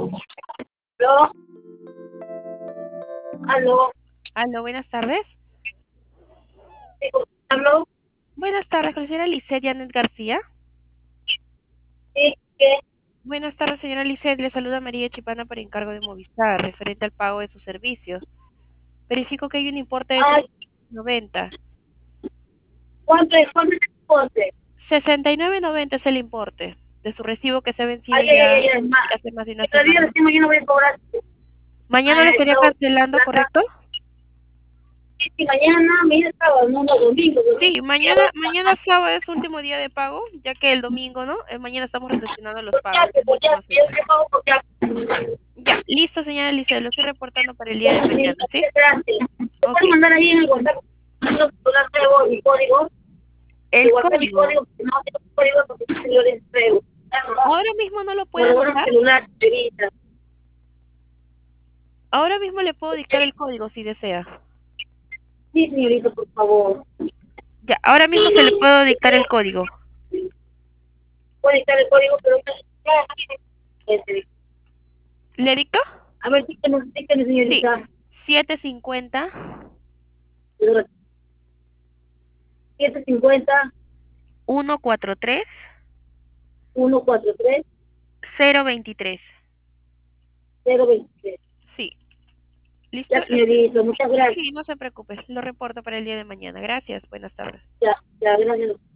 ¿Aló? ¿Aló? Aló, buenas tardes. ¿Sí, ¿Aló? Buenas tardes, con la señora Lisset Yanet García. Sí, ¿qué? Buenas tardes, señora Lisset. Le saluda María Chipana por encargo de Movistar, referente al pago de sus servicios. Verifico que hay un importe de Ay, 90. ¿cuánto es el importe? 69.90 es el importe de su recibo que se ha vencido Ay, ay, ya ay, ay, hace más de una todavía semana. recién mañana voy a cobrar. Mañana Ay, lo ay, estaría no, cancelando, plata. ¿correcto? Sí, sí, mañana, mira, sábado, no, no, domingo, Sí, domingo. Ya va, mañana sábado es su último día de pago, ya que el domingo, ¿no? Mañana estamos recepcionando los pagos, es la por última ya, fecha. yo pago por ya. Ya, listo, señora Lisset, lo estoy reportando para el día Ya, de mañana, señorita, ¿sí? muchas gracias. ¿Me Ok. pueden mandar ahí en el WhatsApp? No, no mi código. De El WhatsApp mi código. código, porque no tengo código porque yo les entrego. Ahora mismo no lo Me puede robaron mi anotar. celular, señorita. Ahora mismo le puedo dictar el código si desea. Sí, señorita, por favor. Ya, ahora mismo se le puedo dictar el código. Puede estar el código, pero ¿Le dicto? a ver, díganos, Sí. señorita. 750 750 143 143 023. 023. Sí. ¿Listo? Ya, señorita, muchas gracias. Sí, no se preocupe. Lo reporto para el día de mañana. Gracias. Buenas tardes. Ya, ya, gracias.